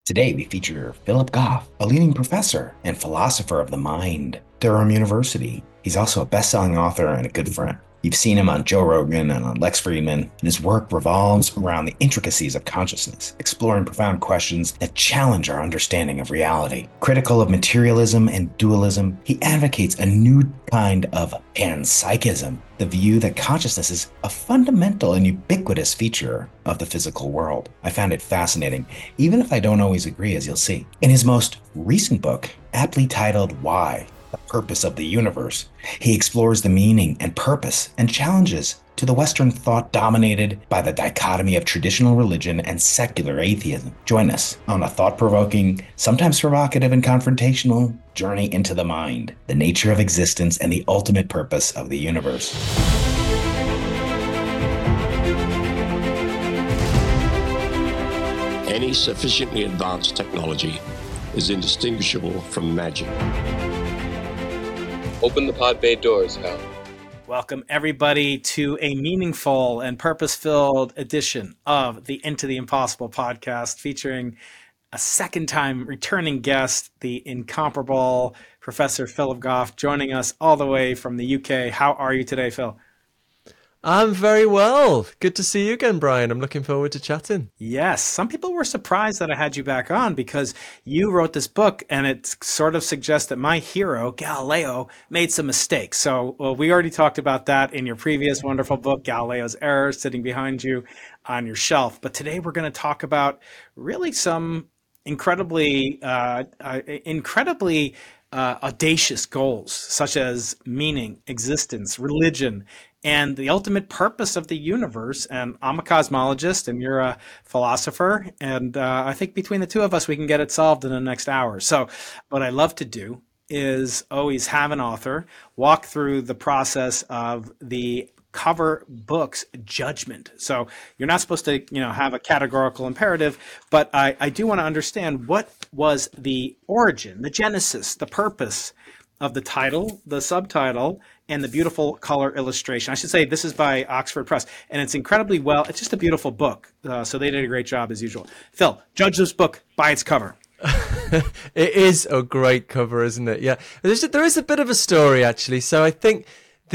Today, we feature Philip Goff, a leading professor and philosopher of the mind, Durham University. He's also a best-selling author and a good friend. You've seen him on Joe Rogan and on Lex Fridman, and his work revolves around the intricacies of consciousness, exploring profound questions that challenge our understanding of reality. Critical of materialism and dualism, he advocates a new kind of panpsychism, the view that consciousness is a fundamental and ubiquitous feature of the physical world. I found it fascinating, even if I don't always agree, as you'll see. In his most recent book, aptly titled Why? The Purpose of the Universe, he explores the meaning and purpose and challenges to the Western thought dominated by the dichotomy of traditional religion and secular atheism. Join us on a thought-provoking, sometimes provocative and confrontational journey into the mind, the nature of existence, and the ultimate purpose of the universe. Any sufficiently advanced technology is indistinguishable from magic. Open the pod bay doors, Hal. Welcome, everybody, to a meaningful and purpose-filled edition of the Into the Impossible podcast, featuring a second-time returning guest, the incomparable Professor Philip Goff, joining us all the way from the UK. How are you today, Phil? I'm very well. Good to see you again, Brian. I'm looking forward to chatting. Yes. Some people were surprised that I had you back on because you wrote this book and it sort of suggests that my hero, Galileo, made some mistakes. So we already talked about that in your previous wonderful book, Galileo's Errors, sitting behind you on your shelf. But today we're going to talk about really some incredibly audacious goals, such as meaning, existence, religion, and the ultimate purpose of the universe. And I'm a cosmologist and you're a philosopher. And I think between the two of us, we can get it solved in the next hour. So what I love to do is always have an author walk through the process of the cover book's judgment. So you're not supposed to, have a categorical imperative, but I do want to understand what was the origin, the genesis, the purpose of the title, the subtitle, and the beautiful color illustration. I should say this is by Oxford Press, and it's incredibly it's just a beautiful book. So they did a great job as usual. Phil, judge this book by its cover. It is a great cover, isn't it? Yeah, there is a bit of a story actually. So I think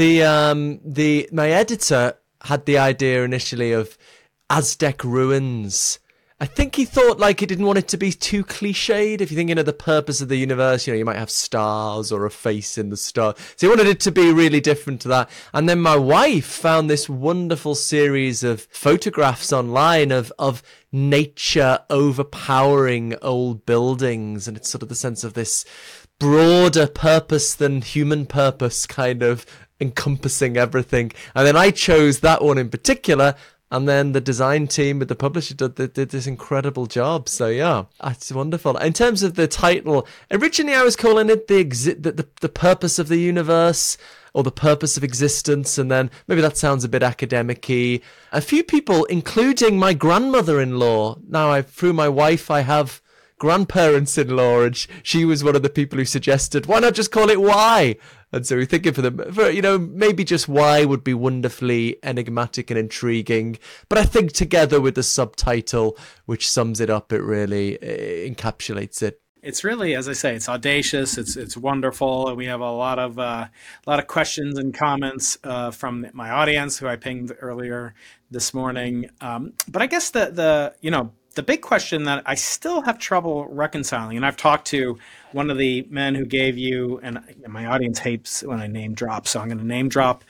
my editor had the idea initially of Aztec ruins. I think he thought he didn't want it to be too cliched. If you think, the purpose of the universe, you might have stars or a face in the star. So he wanted it to be really different to that. And then my wife found this wonderful series of photographs online of nature overpowering old buildings. And it's sort of the sense of this broader purpose than human purpose kind of encompassing everything. And then I chose that one in particular. And then the design team with the publisher did this incredible job. So yeah, it's wonderful. In terms of the title, originally I was calling it the purpose of the universe or the purpose of existence. And then maybe that sounds a bit academic-y. A few people, including my grandmother-in-law. Now, through my wife, I have grandparents-in-law, and she was one of the people who suggested, why not just call it Why? And so we're thinking maybe just Why would be wonderfully enigmatic and intriguing. But I think together with the subtitle, which sums it up, it really encapsulates it. It's really, as I say, it's audacious. It's wonderful. And we have a lot of questions and comments from my audience who I pinged earlier this morning. But I guess the big question that I still have trouble reconciling, and I've talked to one of the men who gave you, and my audience hates when I name drop, so I'm going to name drop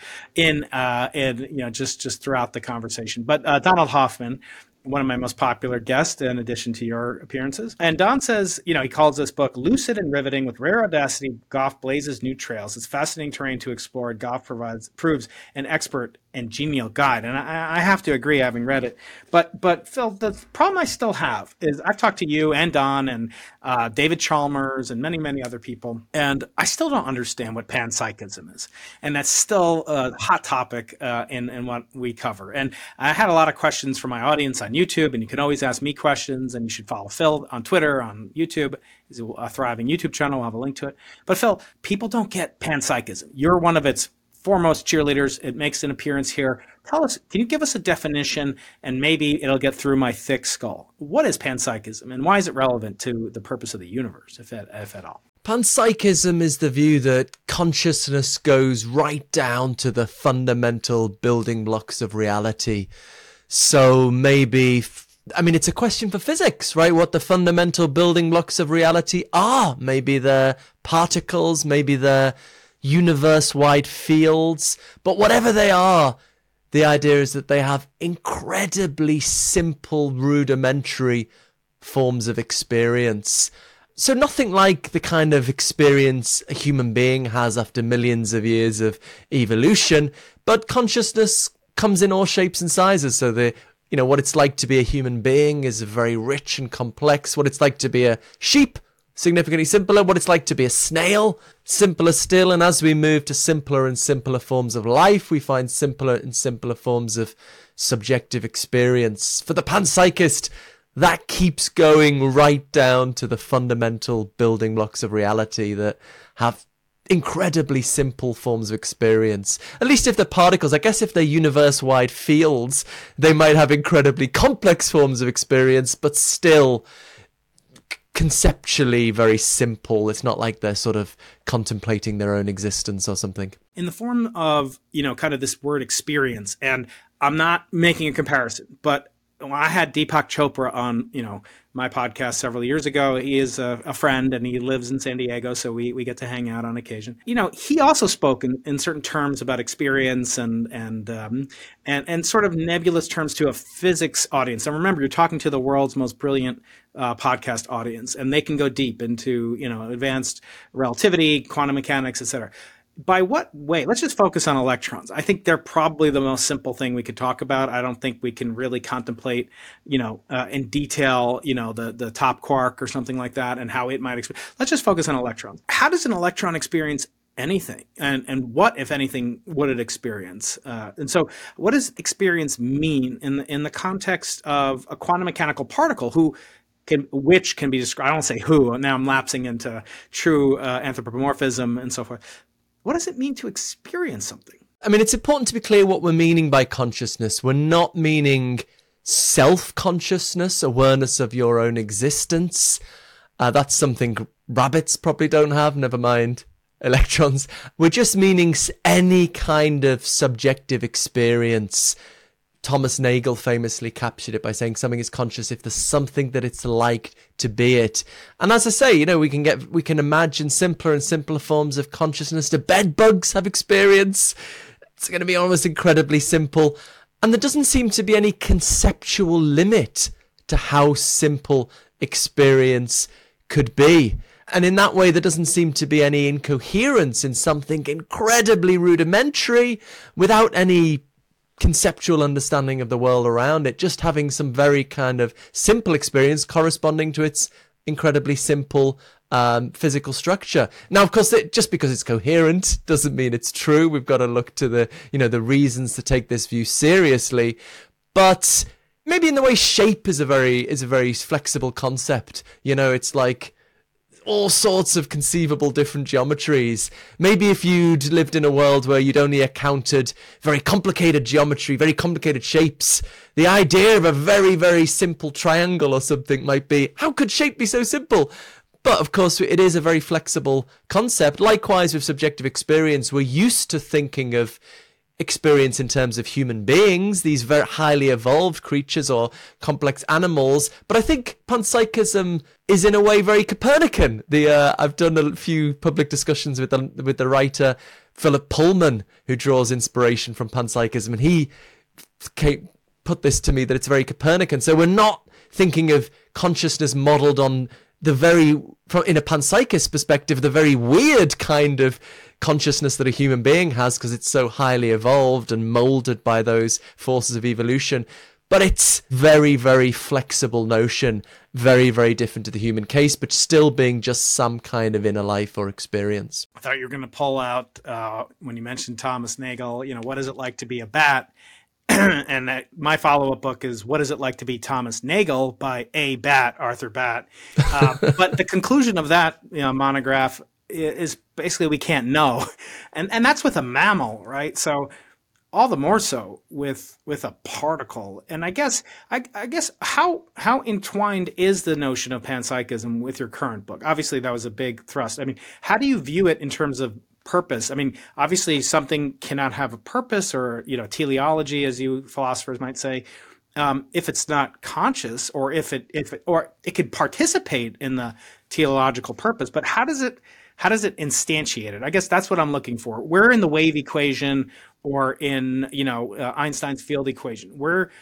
just throughout the conversation. But Donald Hoffman, one of my most popular guests, in addition to your appearances. And Don says, he calls this book lucid and riveting. With rare audacity, Goff blazes new trails. It's fascinating terrain to explore. Goff proves an expert and genial guide. And I have to agree, having read it. But Phil, the problem I still have is I've talked to you and Don and David Chalmers and many, many other people, and I still don't understand what panpsychism is. And that's still a hot topic in what we cover. And I had a lot of questions from my audience on YouTube, and you can always ask me questions, and you should follow Phil on Twitter, on YouTube. He's a thriving YouTube channel. I'll have a link to it. But Phil, people don't get panpsychism. You're one of its foremost cheerleaders. It makes an appearance here. Tell us, can you give us a definition, and maybe it'll get through my thick skull? What is panpsychism, and why is it relevant to the purpose of the universe, if at all? Panpsychism is the view that consciousness goes right down to the fundamental building blocks of reality. So maybe, it's a question for physics, right? What the fundamental building blocks of reality are. Maybe they're particles, maybe they're universe-wide fields, but whatever they are, the idea is that they have incredibly simple, rudimentary forms of experience. So nothing like the kind of experience a human being has after millions of years of evolution, but consciousness comes in all shapes and sizes. So what it's like to be a human being is very rich and complex. What it's like to be a sheep, significantly simpler. What it's like to be a snail, simpler still. And as we move to simpler and simpler forms of life, we find simpler and simpler forms of subjective experience. For the panpsychist, that keeps going right down to the fundamental building blocks of reality that have incredibly simple forms of experience. At least if they're particles. I guess if they're universe-wide fields, they might have incredibly complex forms of experience, but still conceptually very simple. It's not like they're sort of contemplating their own existence or something. In the form of, kind of this word experience, and I'm not making a comparison, but I had Deepak Chopra on, my podcast several years ago. He is a friend, and he lives in San Diego, so we get to hang out on occasion. He also spoke in certain terms about experience and sort of nebulous terms to a physics audience. And remember, you're talking to the world's most brilliant podcast audience, and they can go deep into, advanced relativity, quantum mechanics, et cetera. By what way? Let's just focus on electrons. I think they're probably the most simple thing we could talk about. I don't think we can really contemplate, in detail, the top quark or something like that and how it might experience. Let's just focus on electrons. How does an electron experience anything? And what, if anything, would it experience? And so what does experience mean in the context of a quantum mechanical particle which can be described? I don't say who. Now I'm lapsing into true anthropomorphism and so forth. What does it mean to experience something? It's important to be clear what we're meaning by consciousness. We're not meaning self-consciousness, awareness of your own existence. That's something rabbits probably don't have, never mind electrons. We're just meaning any kind of subjective experience. Thomas Nagel famously captured it by saying something is conscious if there's something that it's like to be it. And as I say, we can imagine simpler and simpler forms of consciousness. Do bed bugs have experience? It's going to be almost incredibly simple. And there doesn't seem to be any conceptual limit to how simple experience could be. And in that way, there doesn't seem to be any incoherence in something incredibly rudimentary without any conceptual understanding of the world around it, just having some very kind of simple experience corresponding to its incredibly simple physical structure. Now, of course, just because it's coherent doesn't mean it's true. We've got to look to the reasons to take this view seriously. But maybe in the way shape is a very flexible concept. It's like all sorts of conceivable different geometries. Maybe if you'd lived in a world where you'd only encountered very complicated geometry, very complicated shapes, the idea of a very, very simple triangle or something might be, how could shape be so simple? But of course, it is a very flexible concept. Likewise, with subjective experience, we're used to thinking of experience in terms of human beings, these very highly evolved creatures or complex animals. But I think panpsychism is in a way very Copernican. I've done a few public discussions with the writer Philip Pullman, who draws inspiration from panpsychism, and he put this to me that it's very Copernican. So we're not thinking of consciousness modeled on in a panpsychist perspective, the very weird kind of consciousness that a human being has because it's so highly evolved and molded by those forces of evolution. But it's very, very flexible notion, very, very different to the human case, but still being just some kind of inner life or experience. I thought you were going to pull out, when you mentioned Thomas Nagel, what is it like to be a bat? And my follow-up book is What Is It Like to Be Thomas Nagel by A. Bat, Arthur Bat. But the conclusion of that monograph is basically we can't know. And that's with a mammal, right? So all the more so with a particle. And I guess how entwined is the notion of panpsychism with your current book? Obviously that was a big thrust. I mean, how do you view it in terms of purpose? I mean, obviously something cannot have a purpose, or, you know, teleology, as you philosophers might say, if it's not conscious, or if it could participate in the teleological purpose. But how does it instantiate it? I guess that's what I'm looking for. Where in the wave equation, or in, you know, Einstein's field equation, where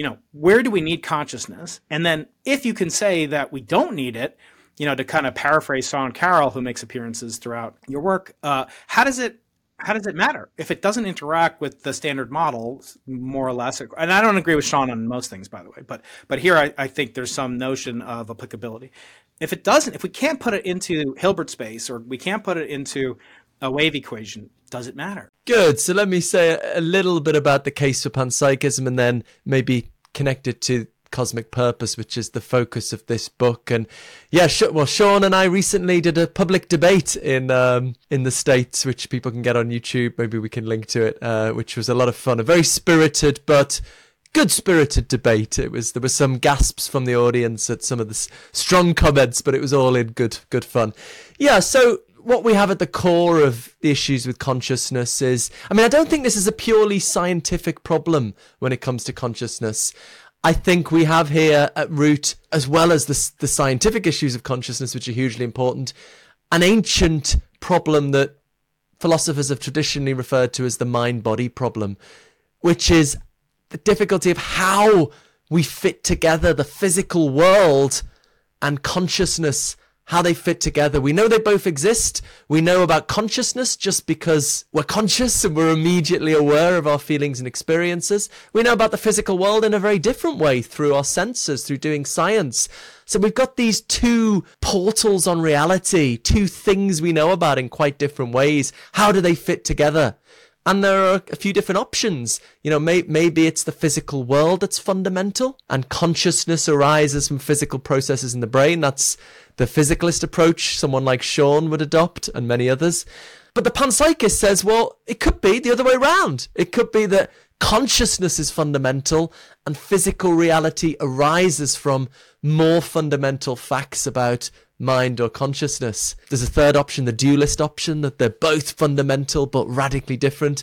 do we need consciousness? And then if you can say that we don't need it, you know, to kind of paraphrase Sean Carroll, who makes appearances throughout your work, how does it matter if it doesn't interact with the standard model, more or less? And I don't agree with Sean on most things, by the way, but here I think there's some notion of applicability. If we can't put it into Hilbert space, or we can't put it into a wave equation, does it matter? Good. So let me say a little bit about the case for panpsychism, and then maybe connect it to cosmic purpose, which is the focus of this book. And yeah, Sean and I recently did a public debate in the States, which people can get on YouTube. Maybe we can link to it, which was a lot of fun. A very spirited but good-spirited debate. There was some gasps from the audience at some of the strong comments, but it was all in good fun. Yeah, so what we have at the core of the issues with consciousness is, I mean, I don't think this is a purely scientific problem when it comes to consciousness. I think we have here at root, as well as the scientific issues of consciousness, which are hugely important, an ancient problem that philosophers have traditionally referred to as the mind-body problem, which is the difficulty of how we fit together the physical world and consciousness, how they fit together. We know they both exist. We know about consciousness just because we're conscious and we're immediately aware of our feelings and experiences. We know about the physical world in a very different way, through our senses, through doing science. So we've got these two portals on reality, two things we know about in quite different ways. How do they fit together? And there are a few different options. You know, maybe it's the physical world that's fundamental, and consciousness arises from physical processes in the brain. That's the physicalist approach someone like Sean would adopt, and many others. But the panpsychist says, well, it could be the other way around. It could be that consciousness is fundamental and physical reality arises from more fundamental facts about mind or consciousness. There's a third option, the dualist option, that they're both fundamental but radically different.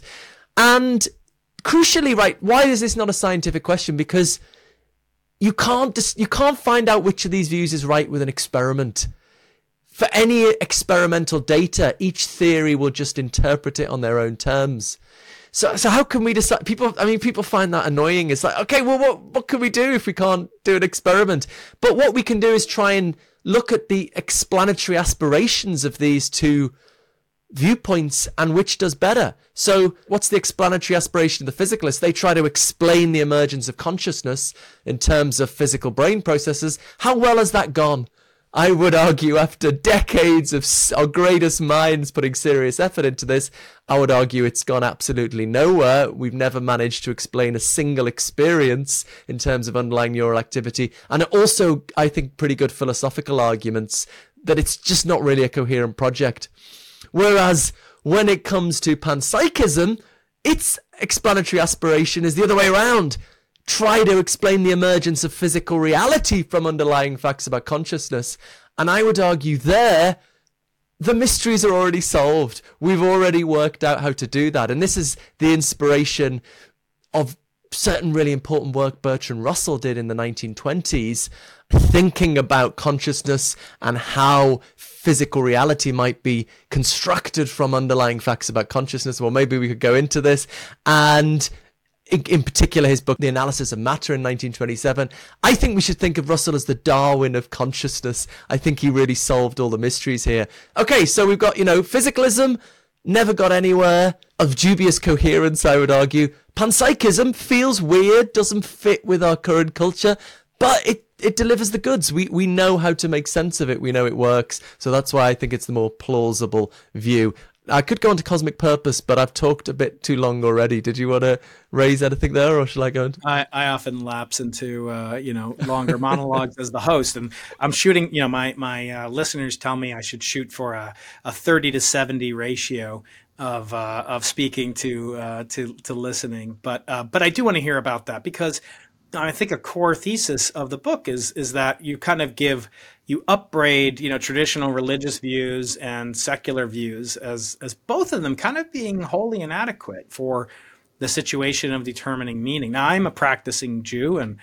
And crucially, right, why is this not a scientific question? Because you can't find out which of these views is right with an experiment. For any experimental data, each theory will just interpret it on their own terms. So how can we decide? People find that annoying. It's like, okay, well, what can we do if we can't do an experiment? But what we can do is try and look at the explanatory aspirations of these two viewpoints and which does better. So what's the explanatory aspiration of the physicalists? They try to explain the emergence of consciousness in terms of physical brain processes. How well has that gone? I would argue, after decades of our greatest minds putting serious effort into this, I would argue it's gone absolutely nowhere. We've never managed to explain a single experience in terms of underlying neural activity. And also, I think, pretty good philosophical arguments that it's just not really a coherent project. Whereas when it comes to panpsychism, its explanatory aspiration is the other way around. Try to explain the emergence of physical reality from underlying facts about consciousness. And I would argue there, the mysteries are already solved. We've already worked out how to do that. And this is the inspiration of certain really important work Bertrand Russell did in the 1920s, thinking about consciousness and how physical reality might be constructed from underlying facts about consciousness. Well, maybe we could go into this. And in particular, his book, The Analysis of Matter in 1927. I think we should think of Russell as the Darwin of consciousness. I think he really solved all the mysteries here. Okay, so we've got, physicalism, never got anywhere, of dubious coherence, I would argue. Panpsychism feels weird, doesn't fit with our current culture, but it delivers the goods. We know how to make sense of it. We know it works. So that's why I think it's the more plausible view. I could go into cosmic purpose, but I've talked a bit too long already. Did you want to raise anything there, or shall I go into? I often lapse into longer monologues as the host, and I'm shooting. My listeners tell me I should shoot for a 30-70 ratio of speaking to listening. But I do want to hear about that, because I think a core thesis of the book is that you kind of you upbraid, traditional religious views and secular views as both of them kind of being wholly inadequate for the situation of determining meaning. Now, I'm a practicing Jew, and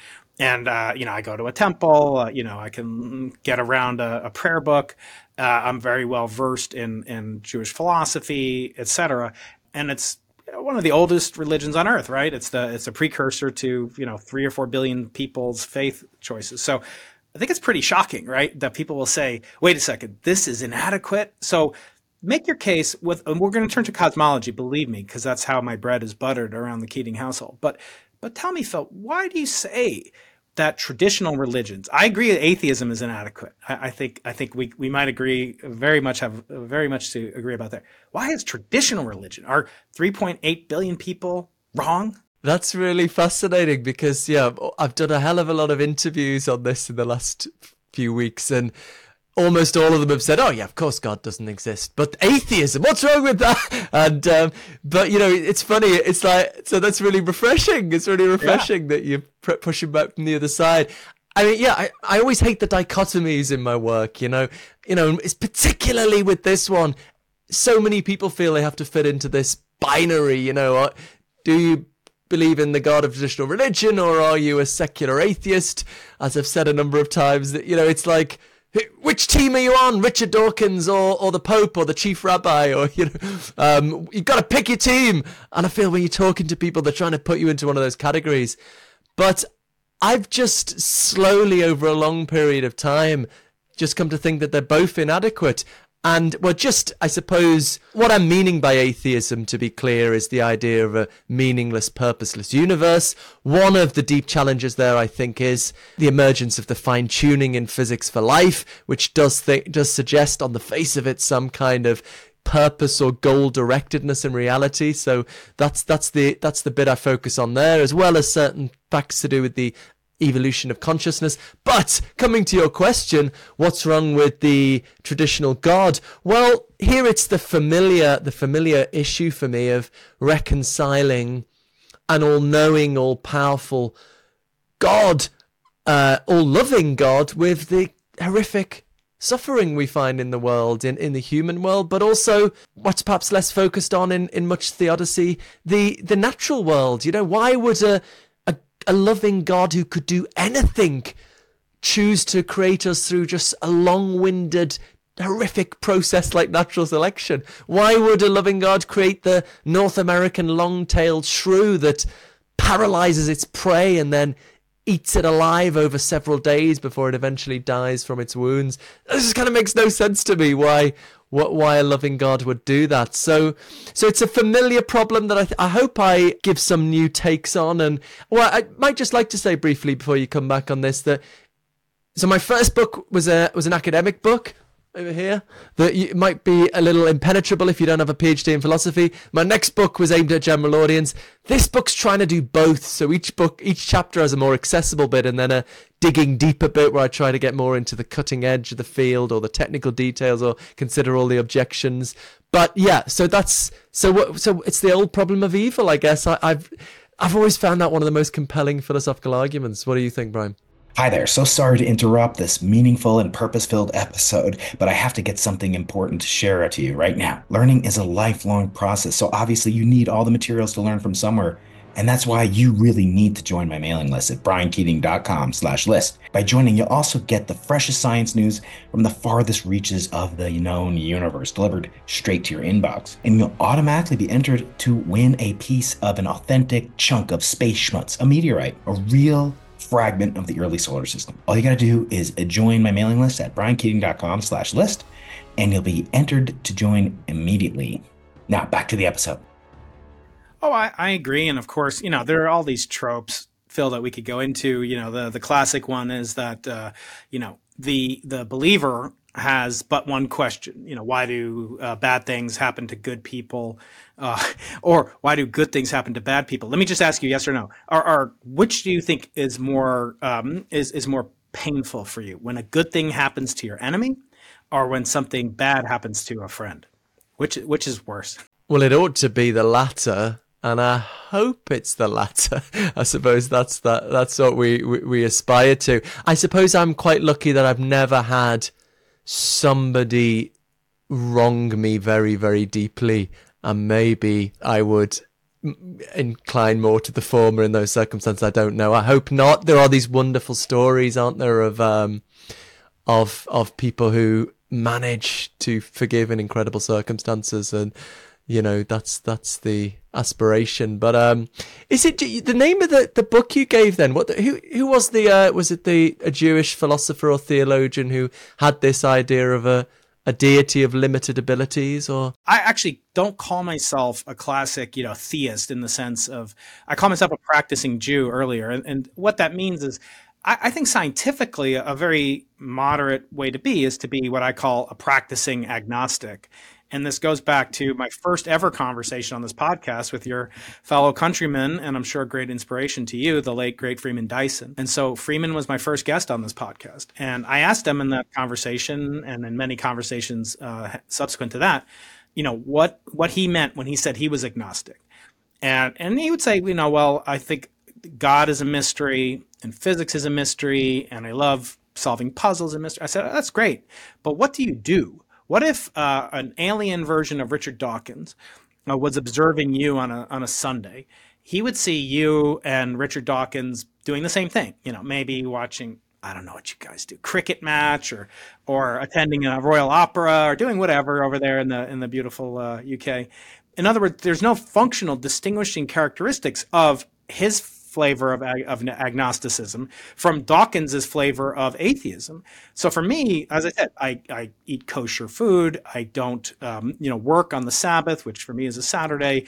I go to a temple. I can get around a prayer book. I'm very well versed in Jewish philosophy, etc. And it's one of the oldest religions on earth, right? It's a precursor to 3 or 4 billion people's faith choices. So I think it's pretty shocking, right, that people will say, "Wait a second, this is inadequate." So make your case and we're going to turn to cosmology, believe me, because that's how my bread is buttered around the Keating household. But tell me, Phil, why do you say that traditional religions? I agree that atheism is inadequate. I think we might agree have very much to agree about that. Why is traditional religion, are 3.8 billion people, wrong? That's really fascinating, because I've done a hell of a lot of interviews on this in the last few weeks, and almost all of them have said, "Oh yeah, of course God doesn't exist, but atheism, what's wrong with that?" And but it's funny. It's like, so that's really refreshing. It's really refreshing that you're pushing back from the other side. I mean, I always hate the dichotomies in my work. It's particularly with this one. So many people feel they have to fit into this binary. Do you believe in the God of traditional religion, or are you a secular atheist? As I've said a number of times, that it's like, which team are you on, Richard Dawkins or the Pope or the chief rabbi, or you've got to pick your team. And I feel when you're talking to people, they're trying to put you into one of those categories. But I've just slowly, over a long period of time, just come to think that they're both inadequate. And I suppose what I'm meaning by atheism, to be clear, is the idea of a meaningless, purposeless universe. One of the deep challenges there, I think, is the emergence of the fine-tuning in physics for life, which does suggest on the face of it some kind of purpose or goal-directedness in reality. So that's the bit I focus on there, as well as certain facts to do with the evolution of consciousness. But coming to your question, what's wrong with the traditional God? Well, here it's the familiar issue for me of reconciling an all-knowing, all-powerful God, all-loving God, with the horrific suffering we find in the world, in the human world, but also what's perhaps less focused on in much theodicy, the natural world. Why would a loving God who could do anything choose to create us through just a long-winded, horrific process like natural selection? Why would a loving God create the North American long-tailed shrew that paralyzes its prey and then eats it alive over several days before it eventually dies from its wounds? This just kind of makes no sense to me, why a loving God would do that. So it's a familiar problem that I hope I give some new takes on. And I might just like to say briefly before you come back on this so my first book was an academic book over here that might be a little impenetrable if you don't have a PhD in philosophy. My next book was aimed at a general audience. This book's trying to do both. So each chapter has a more accessible bit, and then a digging deeper bit where I try to get more into the cutting edge of the field or the technical details or consider all the objections. But yeah, so it's the old problem of evil, I guess. I've always found that one of the most compelling philosophical arguments. What do you think, Brian? Hi there. So sorry to interrupt this meaningful and purpose-filled episode, but I have to get something important to share to you right now. Learning is a lifelong process, so obviously you need all the materials to learn from somewhere. And that's why you really need to join my mailing list at briankeating.com/list. By joining, you'll also get the freshest science news from the farthest reaches of the known universe delivered straight to your inbox. And you'll automatically be entered to win a piece of an authentic chunk of space schmutz, a meteorite, a real fragment of the early solar system. All you got to do is join my mailing list at briankeating.com/list, and you'll be entered to join immediately. Now, back to the episode. Oh, I agree. And of course, there are all these tropes, Phil, that we could go into. The classic one is that, the believer has but one question. Why do bad things happen to good people, or why do good things happen to bad people? Let me just ask you, yes or no. Which do you think is more painful for you, when a good thing happens to your enemy, or when something bad happens to a friend? Which is worse? Well, it ought to be the latter, and I hope it's the latter. I suppose that's what we aspire to. I suppose I'm quite lucky that I've never had somebody wrong me very, very deeply, and maybe I would incline more to the former in those circumstances. I don't know. I hope not. There are these wonderful stories, aren't there, of people who manage to forgive in incredible circumstances, and that's the aspiration. But is it the name of the book you gave then? Who was was it a Jewish philosopher or theologian who had this idea of a deity of limited abilities? Or I actually don't call myself a classic, theist, in the sense of, I call myself a practicing Jew earlier. And what that means is, I think scientifically a very moderate way to be is to be what I call a practicing agnostic. And this goes back to my first ever conversation on this podcast with your fellow countryman, and I'm sure a great inspiration to you, the late, great Freeman Dyson. And so Freeman was my first guest on this podcast. And I asked him in that conversation, and in many conversations subsequent to that, what he meant when he said he was agnostic. And he would say, well, I think God is a mystery, and physics is a mystery, and I love solving puzzles and mystery. I said, that's great, but what do you do? What if an alien version of Richard Dawkins was observing you on a Sunday? He would see you and Richard Dawkins doing the same thing. Maybe watching, I don't know what you guys do, cricket match, or attending a Royal Opera, or doing whatever over there in the beautiful UK. In other words, there's no functional distinguishing characteristics of his flavor of agnosticism from Dawkins's flavor of atheism. So for me, as I said, I eat kosher food. I don't, work on the Sabbath, which for me is a Saturday.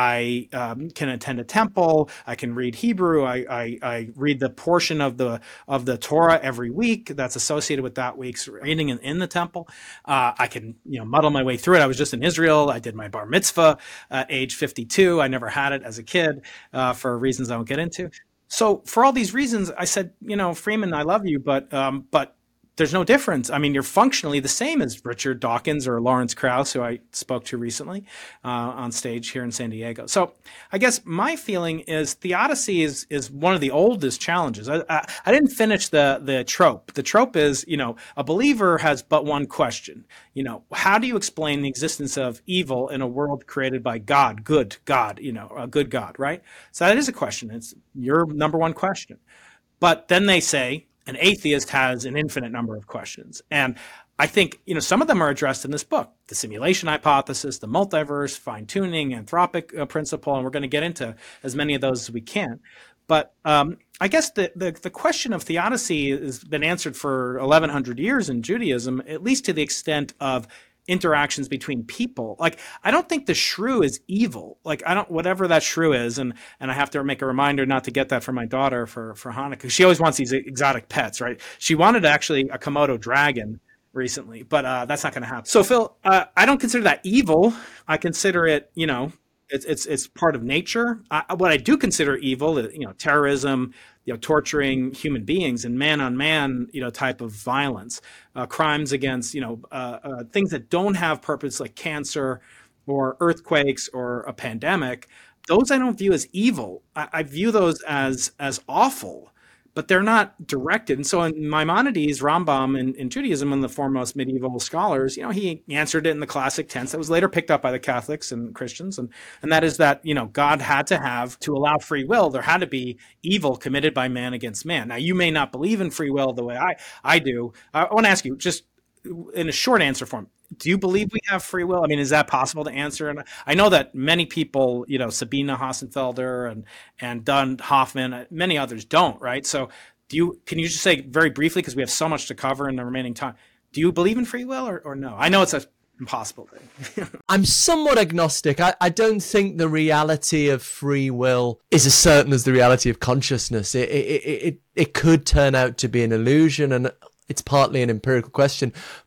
I can attend a temple. I can read Hebrew. I read the portion of the Torah every week that's associated with that week's reading in the temple. I can, muddle my way through it. I was just in Israel. I did my bar mitzvah at age 52. I never had it as a kid for reasons I won't get into. So for all these reasons, I said, Freeman, I love you, but there's no difference. I mean, you're functionally the same as Richard Dawkins or Lawrence Krauss, who I spoke to recently on stage here in San Diego. So I guess my feeling is theodicy is one of the oldest challenges. I didn't finish the trope. The trope is, a believer has but one question. How do you explain the existence of evil in a world created by God, good God, a good God, right? So that is a question. It's your number one question. But then they say, an atheist has an infinite number of questions. And I think, some of them are addressed in this book: the simulation hypothesis, the multiverse, fine-tuning, anthropic principle, and we're going to get into as many of those as we can. But I guess the question of theodicy has been answered for 1,100 years in Judaism, at least to the extent of interactions between people. Like, I don't think the shrew is evil. Like, whatever that shrew is, and I have to make a reminder not to get that for my daughter for Hanukkah. She always wants these exotic pets, right? She wanted actually a Komodo dragon recently, but that's not going to happen. So Phil, I don't consider that evil. I consider it, it's part of nature. What I do consider evil, terrorism, torturing human beings and man on man, type of violence, crimes against, things that don't have purpose, like cancer or earthquakes or a pandemic. Those I don't view as evil. I view those as awful, but they're not directed. And so in Maimonides, Rambam in Judaism, one of the foremost medieval scholars, he answered it in the classic tense that was later picked up by the Catholics and Christians. And that is that, God had to allow free will, there had to be evil committed by man against man. Now, you may not believe in free will the way I do. I want to ask you, just in a short answer form, do you believe we have free will? I mean, is that possible to answer? And I know that many people, Sabina Hassenfelder and Dunn Hoffman, many others don't, right? So can you just say very briefly, because we have so much to cover in the remaining time, do you believe in free will or no? I know it's an impossible thing. I'm somewhat agnostic. I don't think the reality of free will is as certain as the reality of consciousness. It could turn out to be an illusion, and it's partly an empirical question.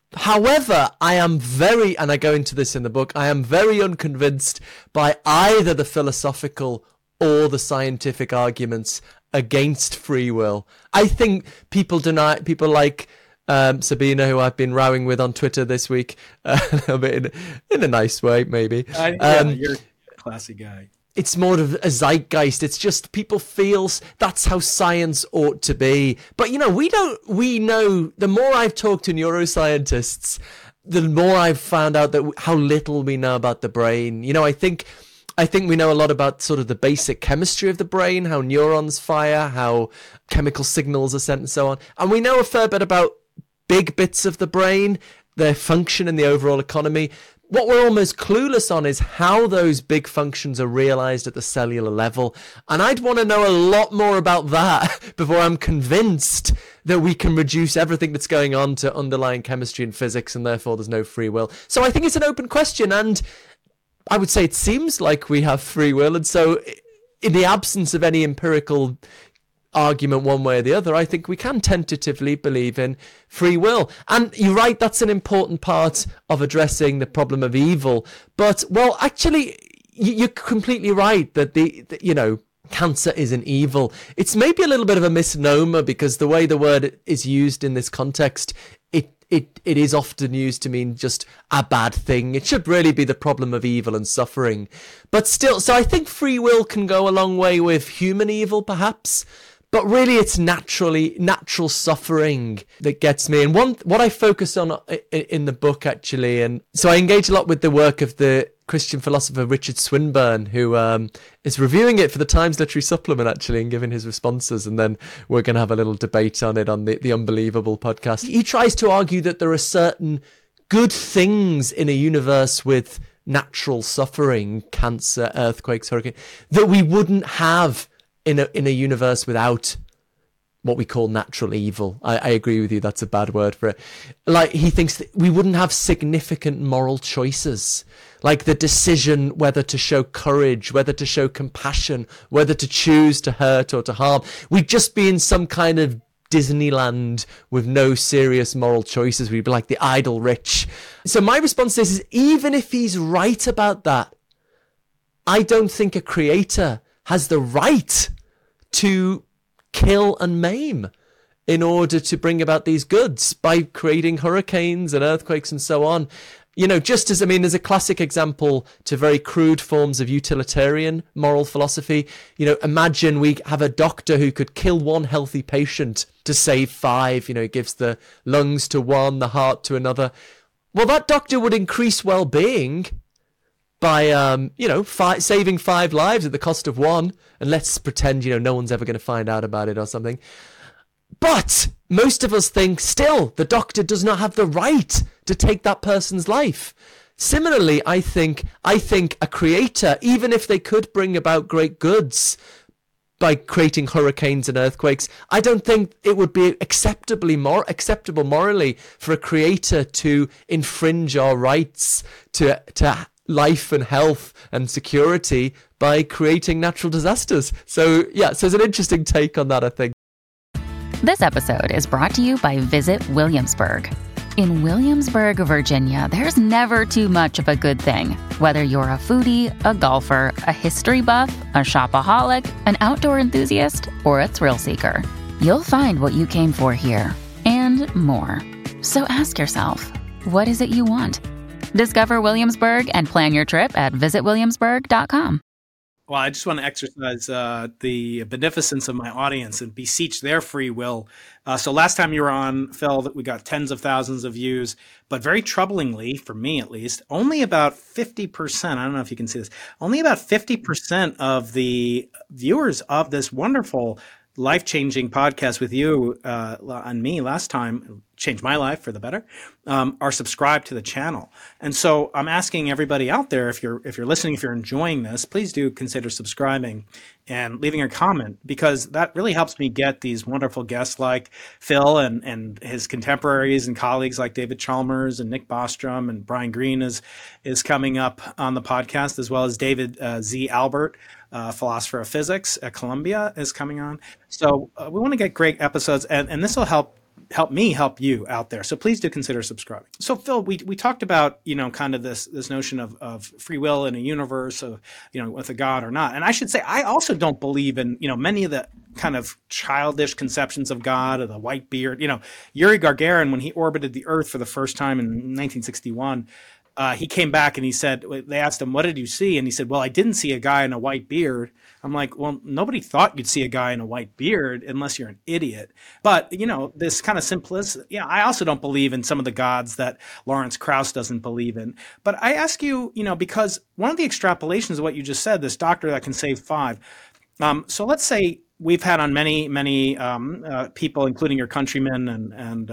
However, I am very, and I go into this in the book, I am very unconvinced by either the philosophical or the scientific arguments against free will. I think people like Sabina, who I've been rowing with on Twitter this week, a little bit in a nice way, maybe. You're a classy guy. It's more of a zeitgeist. It's just people feel that's how science ought to be. But, we know, the more I've talked to neuroscientists, the more I've found out that how little we know about the brain. I think we know a lot about sort of the basic chemistry of the brain, how neurons fire, how chemical signals are sent and so on. And we know a fair bit about big bits of the brain, their function in the overall economy. What we're almost clueless on is how those big functions are realized at the cellular level. And I'd want to know a lot more about that before I'm convinced that we can reduce everything that's going on to underlying chemistry and physics, and therefore there's no free will. So I think it's an open question, and I would say it seems like we have free will. And so in the absence of any empirical argument one way or the other, I think we can tentatively believe in free will. And you're right, that's an important part of addressing the problem of evil. But, well, actually, you're completely right that cancer isn't evil. It's maybe a little bit of a misnomer, because the way the word is used in this context, it is often used to mean just a bad thing. It should really be the problem of evil and suffering. But still, so I think free will can go a long way with human evil, perhaps. But really, it's natural suffering that gets me. And what I focus on in the book, actually, and so I engage a lot with the work of the Christian philosopher Richard Swinburne, who is reviewing it for the Times Literary Supplement, actually, and giving his responses. And then we're going to have a little debate on it on the Unbelievable podcast. He tries to argue that there are certain good things in a universe with natural suffering, cancer, earthquakes, hurricanes, that we wouldn't have in a universe without what we call natural evil. I agree with you, that's a bad word for it. Like, he thinks that we wouldn't have significant moral choices, like the decision whether to show courage, whether to show compassion, whether to choose to hurt or to harm. We'd just be in some kind of Disneyland with no serious moral choices. We'd be like the idle rich. So my response to this is, even if he's right about that, I don't think a creator has the right to kill and maim in order to bring about these goods by creating hurricanes and earthquakes and so on. Just as, there's a classic example to very crude forms of utilitarian moral philosophy. Imagine we have a doctor who could kill one healthy patient to save 5. He gives the lungs to one, the heart to another. Well, that doctor would increase well-being by, saving 5 lives at the cost of 1. And let's pretend, no one's ever going to find out about it or something. But most of us think still the doctor does not have the right to take that person's life. Similarly, I think a creator, even if they could bring about great goods by creating hurricanes and earthquakes, I don't think it would be acceptable morally for a creator to infringe our rights to life and health and security by creating natural disasters. So it's an interesting take on that, I think. This episode is brought to you by Visit Williamsburg. In Williamsburg, Virginia, there's never too much of a good thing. Whether you're a foodie, a golfer, a history buff, a shopaholic, an outdoor enthusiast, or a thrill seeker, you'll find what you came for here and more. So ask yourself, what is it you want? Discover Williamsburg and plan your trip at visitwilliamsburg.com. Well, I just want to exercise the beneficence of my audience and beseech their free will. So last time you were on, Phil, that we got tens of thousands of views, but very troublingly, for me at least, only about 50%, I don't know if you can see this, only about 50% of the viewers of this wonderful life-changing podcast with you and me last time, changed my life for the better, are subscribed to the channel. And so I'm asking everybody out there, if you're listening, if you're enjoying this, please do consider subscribing and leaving a comment, because that really helps me get these wonderful guests like Phil and his contemporaries and colleagues like David Chalmers and Nick Bostrom, and Brian Greene is coming up on the podcast, as well as David Z. Albert, philosopher of physics at Columbia, is coming on. So we want to get great episodes, and this will help help me help you out there. So please do consider subscribing. So Phil, we talked about, kind of this notion of free will in a universe of, with a God or not. And I should say, I also don't believe in, many of the kind of childish conceptions of God or the white beard. Yuri Gagarin, when he orbited the Earth for the first time in 1961, he came back and he said, they asked him, what did you see? And he said, well, I didn't see a guy in a white beard. I'm like, well, nobody thought you'd see a guy in a white beard unless you're an idiot. But, this kind of simplicity, I also don't believe in some of the gods that Lawrence Krauss doesn't believe in. But I ask you, because one of the extrapolations of what you just said, this doctor that can save 5. So let's say we've had on many people, including your countrymen and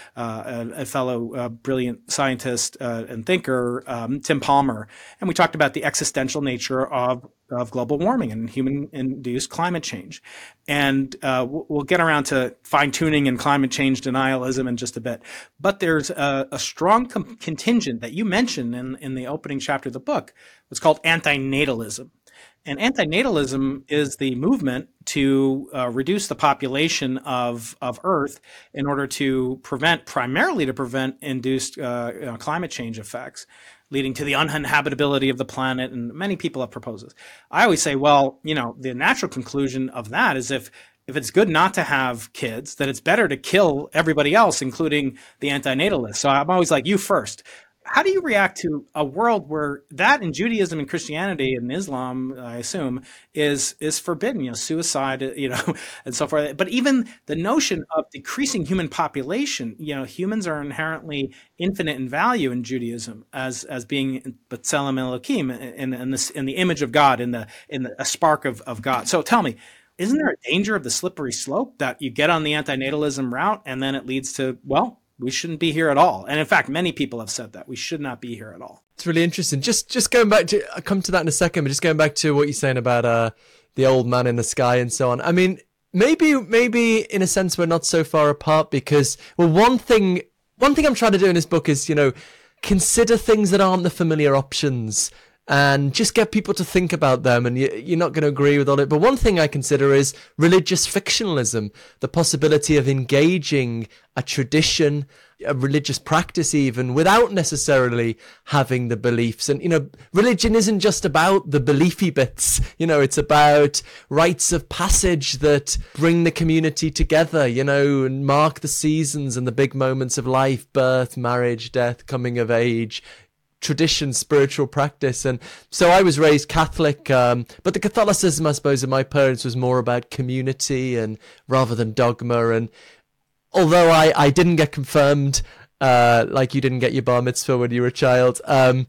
a fellow brilliant scientist and thinker, Tim Palmer, and we talked about the existential nature of global warming and human-induced climate change. And we'll get around to fine-tuning and climate change denialism in just a bit. But there's a strong contingent that you mentioned in the opening chapter of the book. It's called antinatalism. And antinatalism is the movement to reduce the population of Earth in order to primarily prevent induced climate change effects, leading to the uninhabitability of the planet. And many people have proposed this. I always say, well, the natural conclusion of that is if it's good not to have kids, then it's better to kill everybody else, including the antinatalists. So I'm always like, you first. How do you react to a world where that in Judaism and Christianity and Islam, I assume, is forbidden, suicide, and so forth. But even the notion of decreasing human population, humans are inherently infinite in value in Judaism as being B'Tselem Elokim, in the image of God, in a spark of God. So tell me, isn't there a danger of the slippery slope that you get on the antinatalism route and then it leads to, well, we shouldn't be here at all? And in fact, many people have said that we should not be here at all. It's really interesting. Just going back to, I'll come to that in a second, but just going back to what you're saying about the old man in the sky and so on. I mean, maybe in a sense we're not so far apart because, well, one thing I'm trying to do in this book is, consider things that aren't the familiar options and just get people to think about them. And you're not going to agree with all it. But one thing I consider is religious fictionalism, the possibility of engaging a tradition, a religious practice even, without necessarily having the beliefs. And, religion isn't just about the beliefy bits. It's about rites of passage that bring the community together, and mark the seasons and the big moments of life, birth, marriage, death, coming of age, tradition, spiritual practice. And so I was raised Catholic, but the Catholicism, I suppose, of my parents was more about community and rather than dogma. And although I didn't get confirmed, like you didn't get your bar mitzvah when you were a child,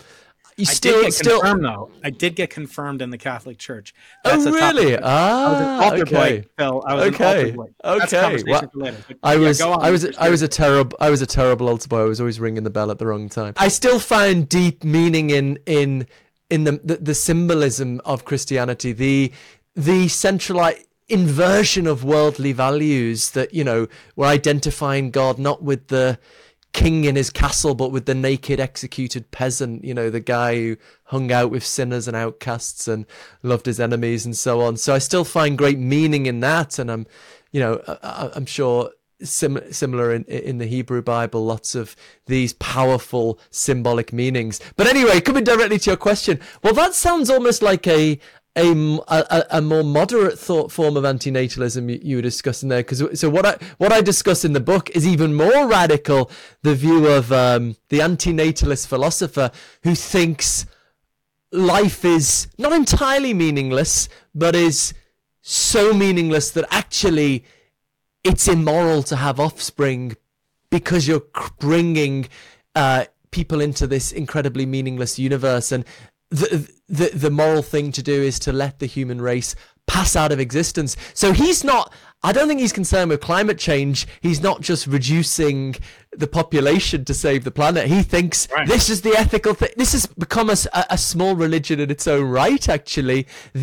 confirmed, though. I did get confirmed in the Catholic Church. That's really? I was an altar boy, Phil. I was an altar boy. That's a conversation for later. But, I was a terrible altar boy. I was always ringing the bell at the wrong time. I still find deep meaning in the symbolism of Christianity, the centralized inversion of worldly values that, we're identifying God not with the king in his castle, but with the naked executed peasant, the guy who hung out with sinners and outcasts and loved his enemies and so on. So I still find great meaning in that. And I'm sure similar in the Hebrew Bible, lots of these powerful symbolic meanings. But anyway, coming directly to your question, well, that sounds almost like a more moderate thought form of antinatalism you were discussing there, because so what I discuss in the book is even more radical, the view of the antinatalist philosopher who thinks life is not entirely meaningless, but is so meaningless that actually it's immoral to have offspring because you're bringing people into this incredibly meaningless universe. And the moral thing to do is to let the human race pass out of existence. So I don't think he's concerned with climate change. He's not just reducing the population to save the planet. He thinks This is the ethical thing. This has become a small religion in its own right, actually.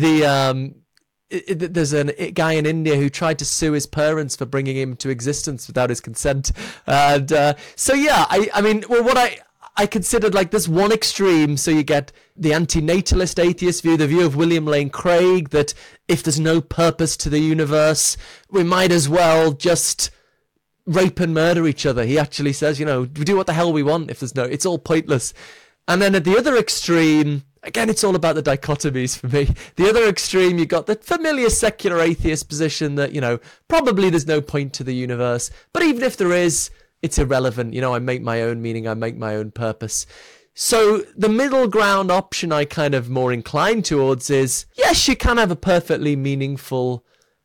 There's a guy in India who tried to sue his parents for bringing him to existence without his consent. And I mean, what I considered like this one extreme. So you get the antinatalist atheist view, the view of William Lane Craig, that if there's no purpose to the universe, we might as well just rape and murder each other. He actually says, we do what the hell we want if it's all pointless. And then at the other extreme, again, it's all about the dichotomies for me. The other extreme, you got the familiar secular atheist position that, probably there's no point to the universe. But even if there is, it's irrelevant. I make my own meaning. I make my own purpose. So the middle ground option I kind of more inclined towards is, yes, you can have a perfectly meaningful,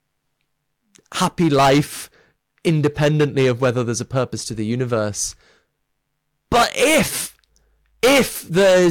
happy life independently of whether there's a purpose to the universe. But if there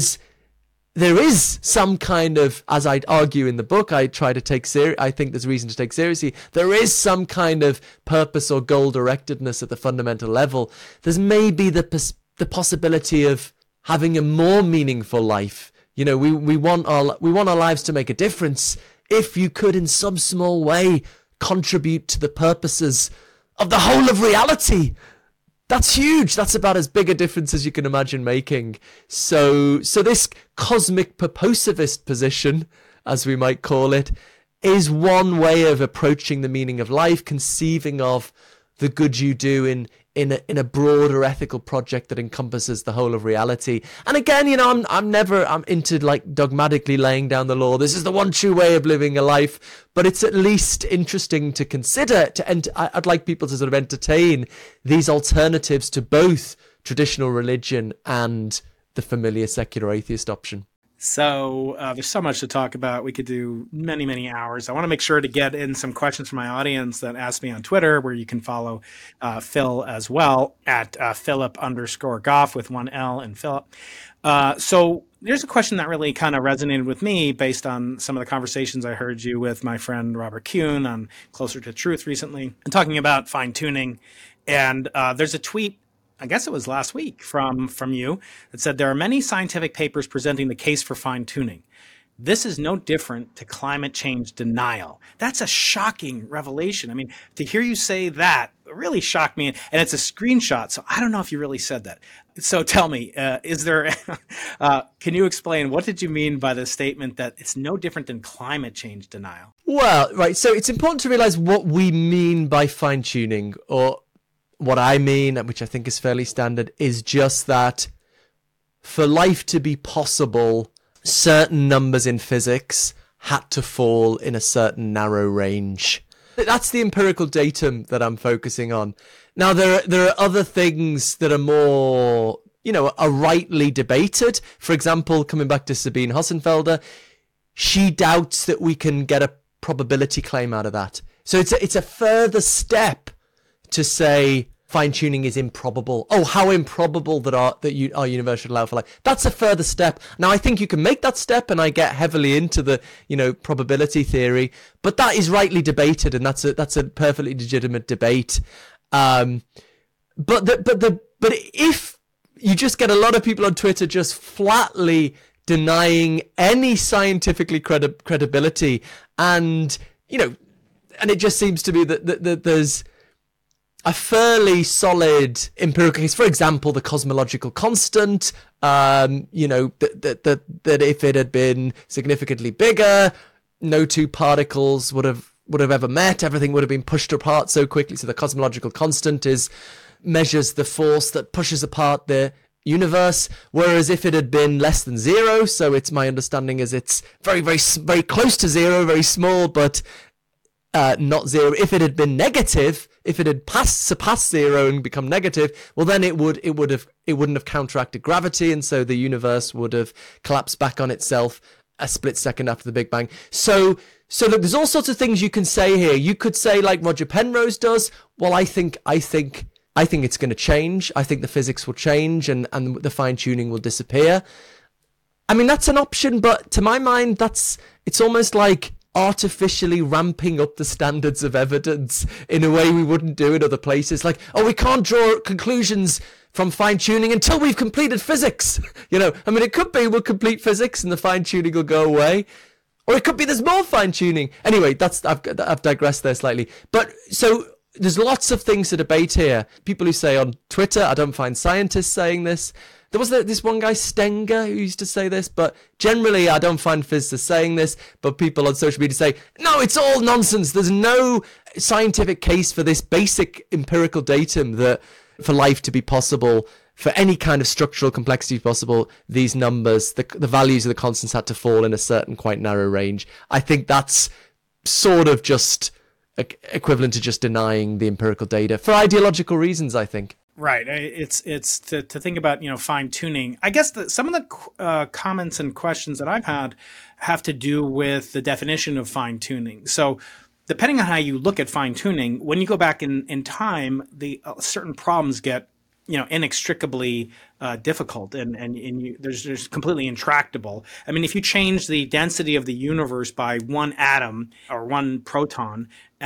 is some kind of, as I argue in the book, I think there's reason to take seriously, there is some kind of purpose or goal directedness at the fundamental level. There's maybe the possibility of having a more meaningful life. We want our lives to make a difference. If you could in some small way contribute to the purposes of the whole of reality, that's huge. That's about as big a difference as you can imagine making. So this cosmic purposivist position, as we might call it, is one way of approaching the meaning of life, conceiving of the good you do in a broader ethical project that encompasses the whole of reality. And again, I'm into like dogmatically laying down the law. This is the one true way of living a life, but it's at least interesting to consider. I'd like people to sort of entertain these alternatives to both traditional religion and the familiar secular atheist option. So there's so much to talk about. We could do many, many hours. I want to make sure to get in some questions from my audience that asked me on Twitter, where you can follow Phil as well at Philip_Goff with one L and Philip. So there's a question that really kind of resonated with me based on some of the conversations I heard you with my friend Robert Kuhn on Closer to Truth recently, and talking about fine tuning. And there's a tweet, I guess it was last week, from you that said there are many scientific papers presenting the case for fine tuning. This is no different to climate change denial. That's a shocking revelation. I mean, to hear you say that really shocked me. And it's a screenshot, so I don't know if you really said that. So tell me, can you explain, what did you mean by the statement that it's no different than climate change denial? Well, right. So it's important to realize what we mean by fine tuning, or what I mean, which I think is fairly standard, is just that for life to be possible, certain numbers in physics had to fall in a certain narrow range. That's the empirical datum that I'm focusing on. Now, there are other things that are more, are rightly debated. For example, coming back to Sabine Hossenfelder, she doubts that we can get a probability claim out of that. So it's a further step to say fine-tuning is improbable. Oh, how improbable that our universe should allow for life. That's a further step. Now, I think you can make that step, and I get heavily into the, probability theory, but that is rightly debated, and that's a perfectly legitimate debate. But if you just get a lot of people on Twitter just flatly denying any scientifically credibility, and it just seems to be that there's a fairly solid empirical case. For example, the cosmological constant, that if it had been significantly bigger, no two particles would have ever met. Everything would have been pushed apart so quickly. So the cosmological constant measures the force that pushes apart the universe. Whereas if it had been less than zero, so my understanding is it's very, very, very close to zero, very small, but not zero. If it had been negative, if it had surpassed zero and become negative, well, then it wouldn't have counteracted gravity, and so the universe would have collapsed back on itself a split second after the Big Bang. So look, there's all sorts of things you can say here. You could say, like Roger Penrose does, well, I think it's going to change. I think the physics will change, and the fine tuning will disappear. I mean, that's an option, but to my mind, it's almost like artificially ramping up the standards of evidence in a way we wouldn't do in other places. Like, we can't draw conclusions from fine-tuning until we've completed physics. It could be we'll complete physics and the fine-tuning will go away. Or it could be there's more fine-tuning. Anyway, I've digressed there slightly. But so there's lots of things to debate here. People who say on Twitter, I don't find scientists saying this, There was this one guy, Stenger, who used to say this, but generally I don't find physicists saying this, but people on social media say, no, it's all nonsense. There's no scientific case for this basic empirical datum that for life to be possible, for any kind of structural complexity possible, these numbers, the values of the constants had to fall in a certain quite narrow range. I think that's sort of just equivalent to just denying the empirical data for ideological reasons, I think. Right. It's to think about, fine tuning. I guess some of the comments and questions that I've had have to do with the definition of fine tuning. So depending on how you look at fine tuning, when you go back in time, the certain problems get inextricably difficult and there's completely intractable. I mean, if you change the density of the universe by one atom or one proton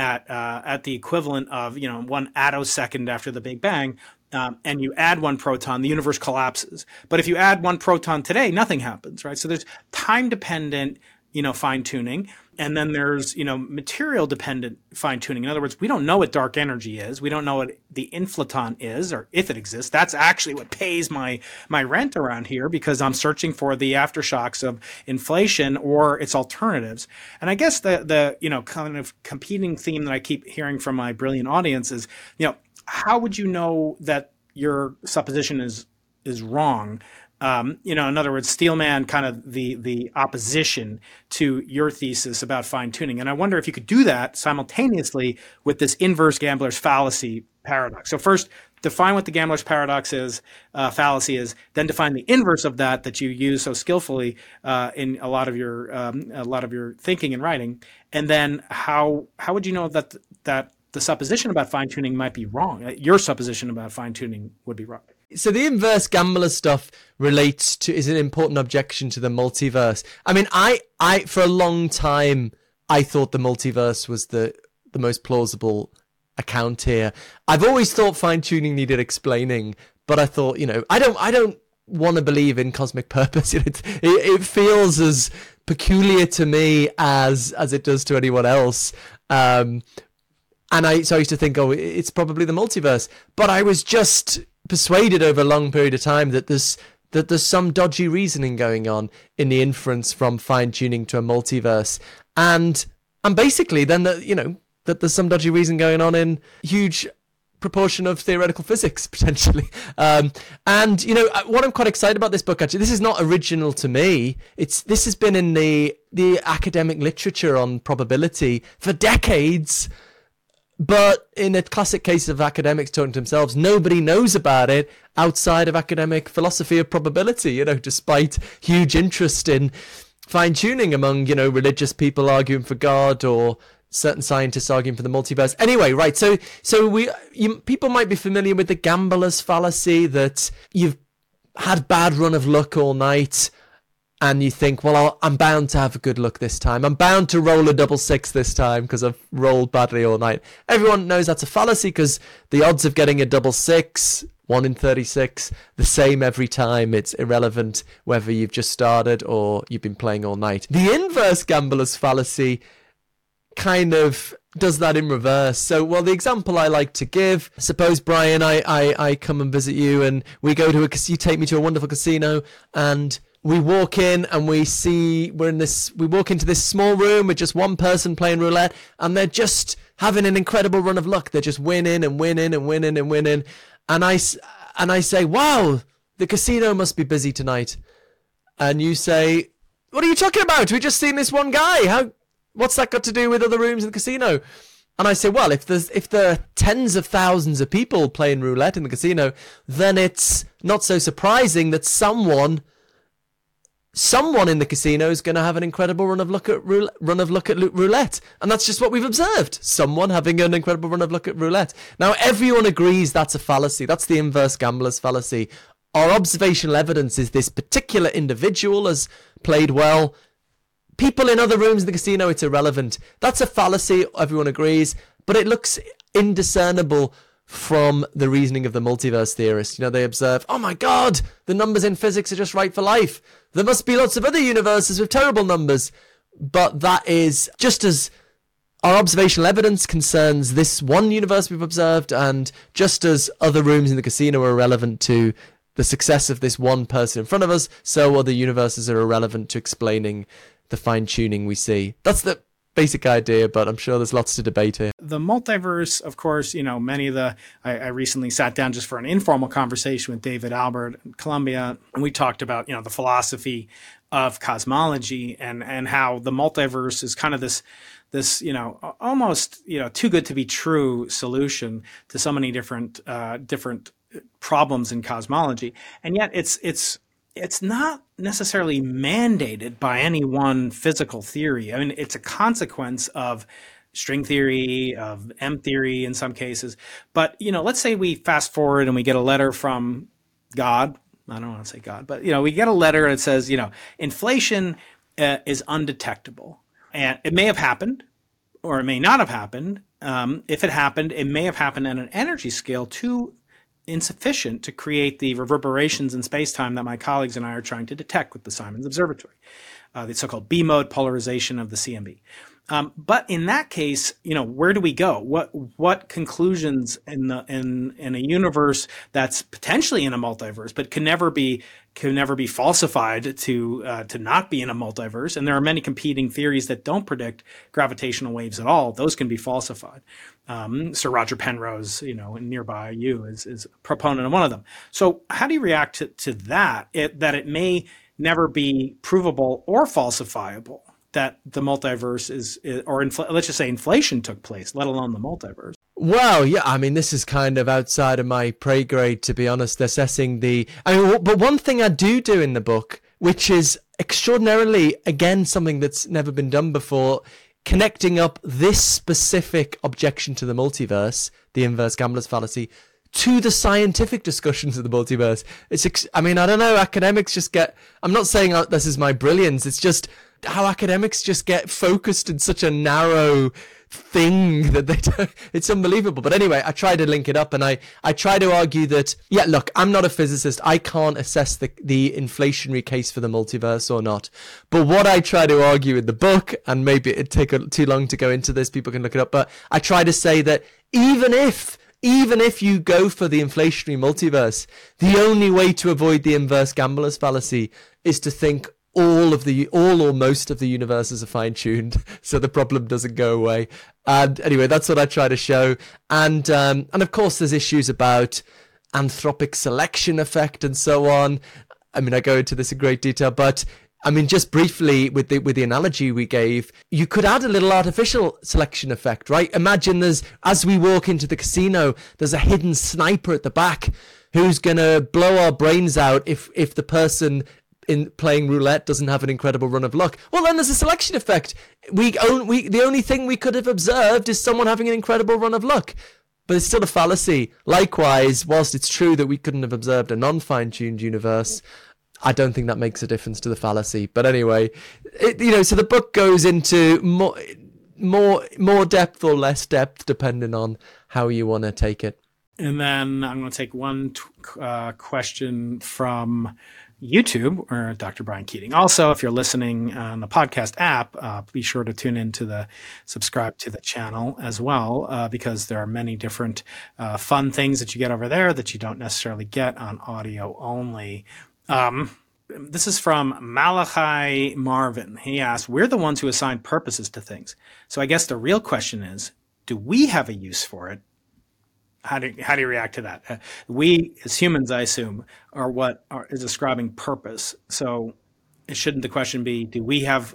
at the equivalent of 1 attosecond after the Big Bang, and you add one proton, the universe collapses. But if you add one proton today, nothing happens, right? So there's time dependent fine tuning. And then there's, material dependent fine tuning. In other words, we don't know what dark energy is. We don't know what the inflaton is or if it exists. That's actually what pays my rent around here because I'm searching for the aftershocks of inflation or its alternatives. And I guess the kind of competing theme that I keep hearing from my brilliant audience is, how would you know that your supposition is wrong? In other words, Steelman kind of the opposition to your thesis about fine tuning. And I wonder if you could do that simultaneously with this inverse gambler's fallacy paradox. So first, define what the gambler's paradox is, fallacy is, then define the inverse of that you use so skillfully in a lot of your thinking and writing. And then how would you know that the supposition about fine tuning might be wrong? Your supposition about fine tuning would be wrong. So the inverse gambler stuff is an important objection to the multiverse. I mean, I for a long time, I thought the multiverse was the most plausible account here. I've always thought fine tuning needed explaining, but I thought, I don't want to believe in cosmic purpose. It feels as peculiar to me as it does to anyone else. And I used to think, it's probably the multiverse, but I was just persuaded over a long period of time that there's some dodgy reasoning going on in the inference from fine tuning to a multiverse, and basically then that there's some dodgy reason going on in huge proportion of theoretical physics potentially. And what I'm quite excited about this book, actually, this is not original to me. This has been in the academic literature on probability for decades. But in a classic case of academics talking to themselves, nobody knows about it outside of academic philosophy of probability, despite huge interest in fine-tuning among, religious people arguing for God or certain scientists arguing for the multiverse. Anyway, right, so people might be familiar with the gambler's fallacy, that you've had bad run of luck all night, and you think, well, I'm bound to have a good luck this time. I'm bound to roll a double six this time because I've rolled badly all night. Everyone knows that's a fallacy because the odds of getting a double six, 1 in 36, the same every time. It's irrelevant whether you've just started or you've been playing all night. The inverse gambler's fallacy kind of does that in reverse. So, the example I like to give, suppose, Brian, I come and visit you and we go to you take me to a wonderful casino, and we walk in and we walk into this small room with just one person playing roulette, and they're just having an incredible run of luck. They're just winning and winning and winning and winning. And I say, wow, the casino must be busy tonight. And you say, what are you talking about? We just seen this one guy. What's that got to do with other rooms in the casino? And I say, well, if there are tens of thousands of people playing roulette in the casino, then it's not so surprising that someone in the casino is going to have an incredible run of luck at roulette. And that's just what we've observed. Someone having an incredible run of luck at roulette. Now, everyone agrees that's a fallacy. That's the inverse gambler's fallacy. Our observational evidence is this particular individual has played well. People in other rooms in the casino, it's irrelevant. That's a fallacy, everyone agrees. But it looks indiscernible from the reasoning of the multiverse theorists. They observe, oh my God, the numbers in physics are just right for life. There must be lots of other universes with terrible numbers. But that is just as our observational evidence concerns this one universe we've observed, and just as other rooms in the casino are relevant to the success of this one person in front of us, so other universes are irrelevant to explaining the fine-tuning we see. That's the basic idea, but I'm sure there's lots to debate here. The multiverse, of course, many of I recently sat down just for an informal conversation with David Albert in Columbia, and we talked about, the philosophy of cosmology and how the multiverse is kind of this almost, too good to be true solution to so many different problems in cosmology. And yet it's not necessarily mandated by any one physical theory. I mean, it's a consequence of string theory, of M theory in some cases. But, let's say we fast forward and we get a letter from God. I don't want to say God, but, we get a letter and it says, inflation is undetectable. And it may have happened or it may not have happened. If it happened, it may have happened at an energy scale too insufficient to create the reverberations in space-time that my colleagues and I are trying to detect with the Simons Observatory, the so-called B-mode polarization of the CMB. But in that case, where do we go? What conclusions in a universe that's potentially in a multiverse, but can never be falsified to not be in a multiverse? And there are many competing theories that don't predict gravitational waves at all. Those can be falsified. Sir Roger Penrose, nearby you, is a proponent of one of them. So how do you react to that? That it may never be provable or falsifiable that the multiverse let's just say inflation took place, let alone the multiverse. Well, yeah, I mean, this is kind of outside of my pay grade, to be honest, assessing but one thing I do in the book, which is extraordinarily, again, something that's never been done before, connecting up this specific objection to the multiverse, the inverse gambler's fallacy, to the scientific discussions of the multiverse. I don't know, academics just I'm not saying this is my brilliance, it's just how academics just get focused in such a narrow thing that they don't, it's unbelievable. But anyway, I try to link it up, and I try to argue that, look, I'm not a physicist. I can't assess the inflationary case for the multiverse or not. But what I try to argue in the book, and maybe it'd take too long to go into this, people can look it up, but I try to say that even if you go for the inflationary multiverse, the only way to avoid the inverse gambler's fallacy is to think all or most of the universes are fine-tuned, so the problem doesn't go away. And anyway, that's what I try to show. And of course, there's issues about anthropic selection effect and so on. I mean, I go into this in great detail, but I mean, just briefly with the analogy we gave, you could add a little artificial selection effect, right? Imagine as we walk into the casino, there's a hidden sniper at the back who's gonna blow our brains out if the person in playing roulette doesn't have an incredible run of luck. Well, then there's a selection effect. The only thing we could have observed is someone having an incredible run of luck. But it's still a fallacy. Likewise, whilst it's true that we couldn't have observed a non-fine-tuned universe, I don't think that makes a difference to the fallacy. But anyway, so the book goes into more depth or less depth, depending on how you want to take it. And then I'm going to take one question from YouTube, or Dr. Brian Keating. Also, if you're listening on the podcast app, be sure to tune in to subscribe to the channel as well, because there are many different fun things that you get over there that you don't necessarily get on audio only. This is from Malachi Marvin. He asks, we're the ones who assign purposes to things. So I guess the real question is, do we have a use for it? How do you react to that? We, as humans, I assume, is ascribing purpose. So shouldn't the question be, do we have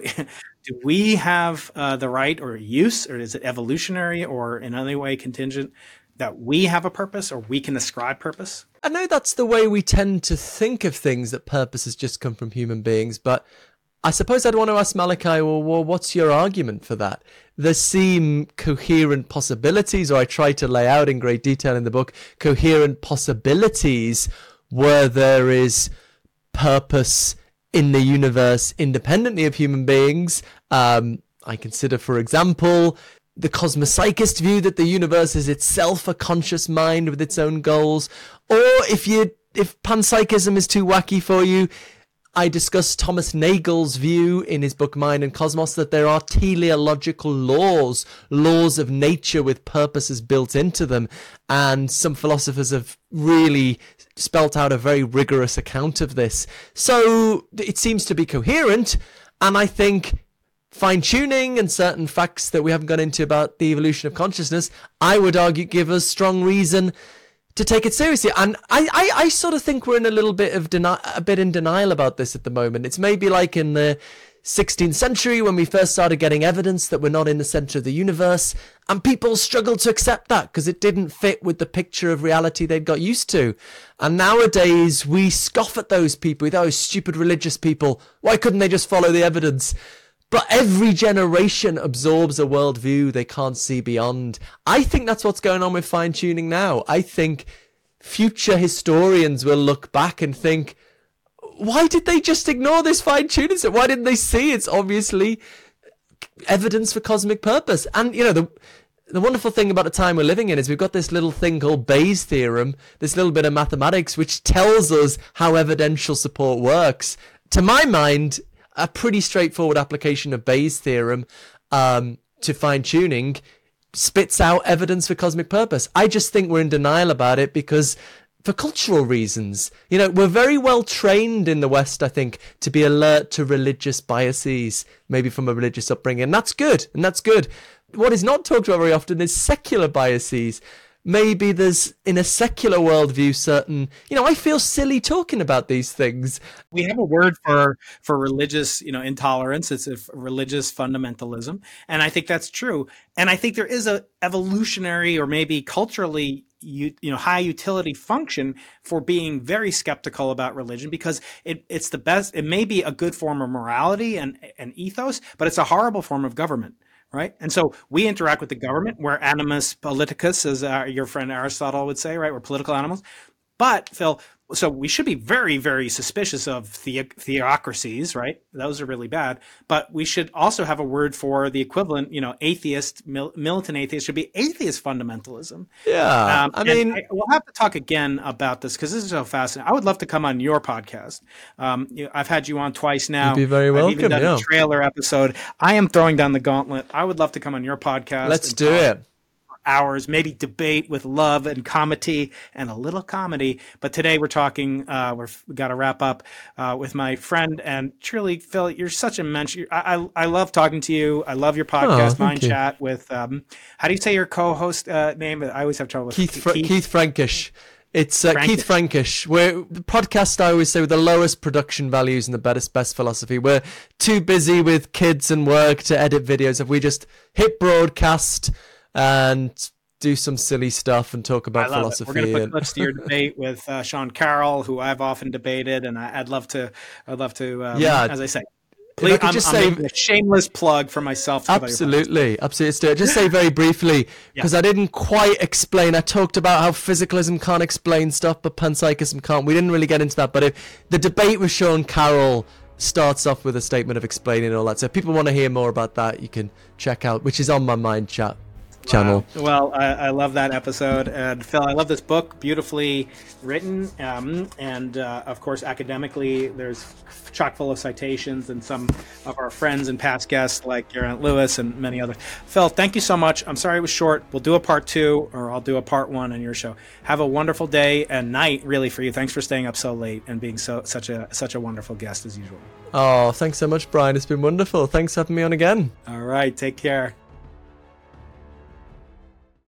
the right or use, or is it evolutionary or in any way contingent that we have a purpose, or we can ascribe purpose? I know that's the way we tend to think of things, that purpose has just come from human beings, but I suppose I'd want to ask Malachi, well, what's your argument for that? There seem coherent possibilities, or I try to lay out in great detail in the book, coherent possibilities where there is purpose in the universe independently of human beings. I consider, for example, the cosmopsychist view that the universe is itself a conscious mind with its own goals. Or if panpsychism is too wacky for you, I discussed Thomas Nagel's view in his book Mind and Cosmos that there are teleological laws of nature with purposes built into them. And some philosophers have really spelt out a very rigorous account of this. So it seems to be coherent. And I think fine-tuning and certain facts that we haven't gone into about the evolution of consciousness, I would argue, give us strong reason to take it seriously. And I sort of think we're in a little bit of in denial about this at the moment. It's maybe like in the 16th century when we first started getting evidence that we're not in the center of the universe, and people struggled to accept that because it didn't fit with the picture of reality they'd got used to. And nowadays we scoff at those people, those stupid religious people. Why couldn't they just follow the evidence? But every generation absorbs a worldview they can't see beyond. I think that's what's going on with fine-tuning now. I think future historians will look back and think, why did they just ignore this fine-tuning? Why didn't they see it's obviously evidence for cosmic purpose? And, you know, the wonderful thing about the time we're living in is we've got this little thing called Bayes' theorem, this little bit of mathematics, which tells us how evidential support works. To my mind, a pretty straightforward application of Bayes' theorem to fine-tuning spits out evidence for cosmic purpose. I just think we're in denial about it because for cultural reasons. You know, we're very well trained in the West, I think, to be alert to religious biases, maybe from a religious upbringing. And that's good. What is not talked about very often is secular biases. Maybe there's, in a secular worldview, certain, you know, I feel silly talking about these things. We have a word for religious, you know, intolerance. It's a religious fundamentalism. And I think that's true. And I think there is a evolutionary or maybe culturally, you know, high utility function for being very skeptical about religion because it's the best. It may be a good form of morality and ethos, but it's a horrible form of government. Right. And so we interact with the government. We're animus politicus, as your friend Aristotle would say, right? We're political animals. But, Phil, so we should be very, very suspicious of theocracies, right? Those are really bad. But we should also have a word for the equivalent, you know, atheist, militant atheist should be atheist fundamentalism. Yeah. We'll have to talk again about this because this is so fascinating. I would love to come on your podcast. I've had you on twice now. You'd be very welcome. I've even done a trailer episode. I am throwing down the gauntlet. I would love to come on your podcast. Let's do it. Hours, maybe debate with love and comedy and a little comedy. But today we're talking, we got to wrap up with my friend and truly, Phil, you're such a mensch. I love talking to you. I love your podcast, Mind Chat with, how do you say your co-host name? I always have trouble with Keith Frankish. It's Keith Frankish. We're the podcast, I always say, with the lowest production values and the best philosophy. We're too busy with kids and work to edit videos. If we just hit broadcast and do some silly stuff and talk about philosophy. We're going to put clips to your debate with Sean Carroll, who I've often debated, and I'd love to. As I say, please, I'm making a shameless plug for myself. Absolutely. Let's do it. Just say very briefly, because I didn't quite explain. I talked about how physicalism can't explain stuff, but panpsychism can't. We didn't really get into that, but if the debate with Sean Carroll starts off with a statement of explaining all that. So if people want to hear more about that, you can check out, which is on my Mind Chat channel. Well, I love that episode, and Phil, I love this book, beautifully written, and of course academically there's chock full of citations, and some of our friends and past guests like Geraint Lewis and many others. Phil, thank you so much. I'm sorry it was short. We'll do a part 2, or I'll do a part 1 on your show. Have a wonderful day and night, really, for you. Thanks for staying up so late and being such a wonderful guest as usual. Oh, thanks so much, Brian. It's been wonderful. Thanks for having me on again. All right, take care.